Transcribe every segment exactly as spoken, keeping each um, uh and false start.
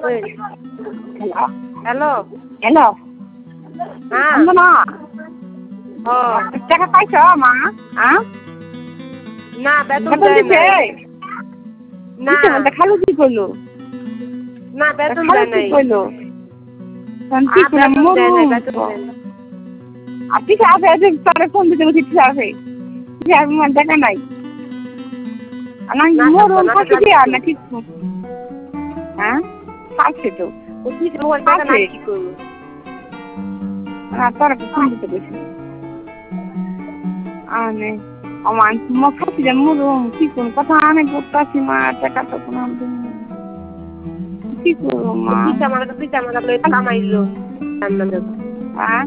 hello hello হ্যাঁ না ও টাকা পাইছ মা হ্যাঁ না বেতন বেতন দেয় দিছে নাই না দিছে না খালু কি করলো না বেতন খালু দেয় কি নাই করলো আ বেতন দেয় নাই বেতন দেয় নাই আর ঠিক আছে আছে তারে ফোন দিতে বলছি ঠিক আছে ঠিক আছে আমার দেখা নাই আমার না মরণ না ফাঁকি দিয়ে আর না ঠিক হ্যাঁ ফাঁকছে তো ও কি মোবাইল টাকা না কি করব না তারা ফোন দিতে বলছি আনে আমার মা ফাঁকি দিয়ে মরণ কি কোন কথা আনে করতেছি মা টাকা তো কোনো কি করবো মা পিতা আমার পিতা আমার লই কামাইলো হ্যাঁ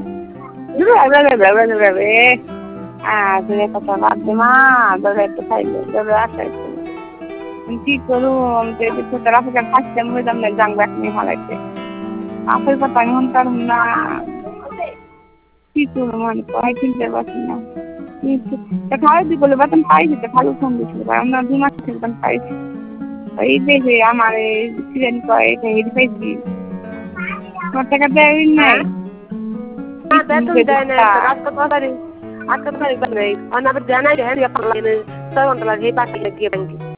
হ্যাঁ তোর কথা বাদ দে মা দৌড়ে একটু খাইলে দৌড়ে আসাইছে কি করু আমি তো এদিকে তোর আসলে ফাঁসতে মরে যাম না জানবো এক মেয়ে হারাইছে আসল কথা আমি হন পারুম না কি করবো মানে পড়াই কিনতে পারছি না খাওয়াই দি বলে বেতন পাইছি তো ভালো ফোন দিছিল আমরা দু মাস থেকে বেতন পাইছি এই দেখে আমার সিরেন কয় হেরি পাইছি তোমার টাকা দেয় নাই না বেতন দেয় নাই রাস্তা কথা আজকে তারিখ নাই অন্য আবার জানাই রে পারলে ছয় ঘন্টা লাগে পাঠিয়ে গিয়ে ব্যাংকে